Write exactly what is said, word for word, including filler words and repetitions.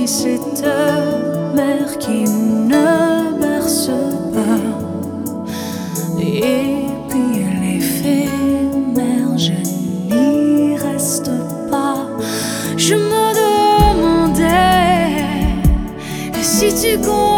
puis cette mer qui ne berce pas, et puis l'éphémère, je n'y reste pas. Je me demandais si tu